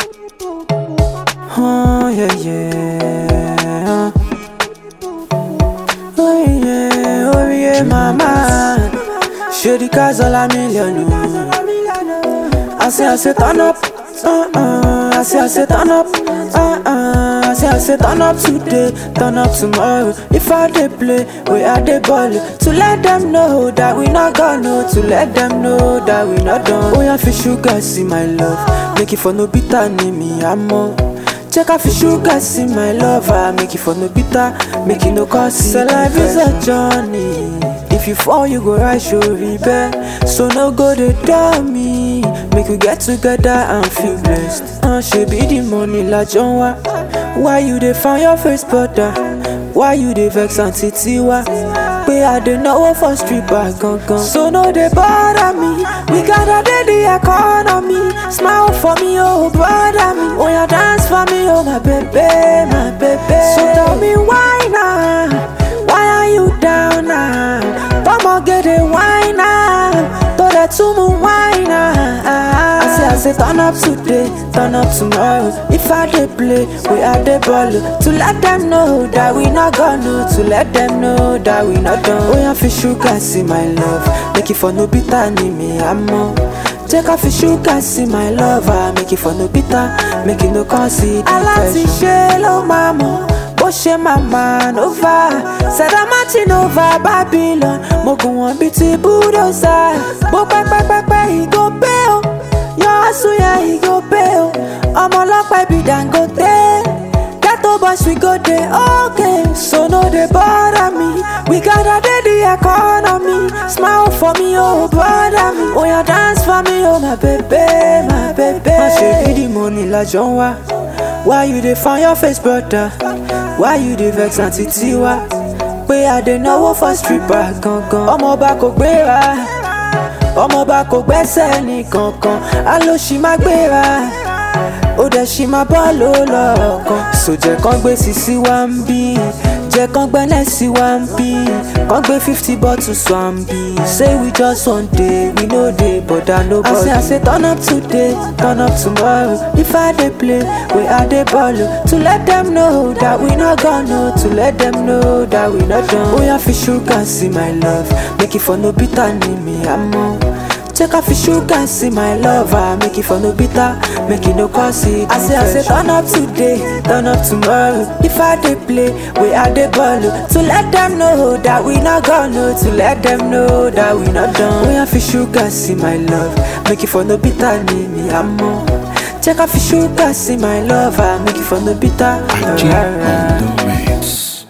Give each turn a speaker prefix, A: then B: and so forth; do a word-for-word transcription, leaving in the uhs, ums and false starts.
A: Oh yeah yeah. Oh yeah, oh yeah, mama. Show the cars all a million. I say I say turn up. Uh uh. I say I say turn up. Uh uh. I say I say turn up today, turn up tomorrow. If I dey play, we are the ball. To let them know that we not gonna. To let them know that we not done. Oh yeah, fish sugar, see my love. Make it for no bitter, name me amo. Check out fish sugar, see my love. I make it for no bitter, make it no cost. So life is a journey. If you fall, you go rise, you rebel. So no go to down me. Make we get together and feel blessed. And she be the money like John Wa. Why you dey find your first brother? Why you dey vex and titiwa? Pay I dey know for street bag gun gun. So no dey bother me. We gotta do the economy. Smile for me, oh brother me. Oh yeah, dance for me, oh my baby, my baby. So tell me why now? Why are you down now? Come get a wine now. Throw that to me wine now. I say I say turn up today, turn up tomorrow. If I dey play, we are the ball. To let them know that we not gonna. To let them know that we not done. Oh yeah, fish sugar, see my love. Make it for no bitter, name me amo. Check out fish sugar, see my love. I make it for no bitter, make it no consider. I like to share, oh mama. She my man over. Said I'm marching over Babylon. Mogo one bitty bulldozer. Bo pa pa pa pa he go pay. Yo asu ya he go pay. Omo lopa bi Dangote. Ghetto boys we go there, okay. So no they bother me. We gotta do the economy. Smile for me, oh brother me. Oh yeah, dance for me, oh my baby, my baby. I should be the money like John Wa. Why you dey find your face, brother? Why you dey vex and titiwa? Pé I dey náwó for stripper gangan. Ọmọ ọba kò gbéra, ọmọ ọba kò gbẹ́sẹ̀ ní kankan. Àlọ́ ṣì máa gbéra, ó dẹ̀ ṣì máa bọ́ ló lọ́ọ̀kan. So jẹ́ kán gbé sisi wá ń bí, jẹ́ kán gbẹ́lẹ̀ sí wá ń bí, kán gbé fifty bottles wá ń bí. Say we just one day, we no dey bother nobody. I say I say turn up today, turn up tomorrow. If I dey play, we are the ball. To let them know that we not gonna. To let them know that we not done. Oh yeah, fish sugar, see my love. Make it for no bitter, name me amo. Check out fish sugar, see my love. I make it for no bitter, make it no cost it. I say I say turn up today, turn up tomorrow. If I dey play, we are the ball. To let them know that we not gonna. To let them know that we not done. Oh yeah, fish sugar, see my love. Make it for no bitter, name me amo. Check out fish sugar, see my love. I make it for no bitter.
B: I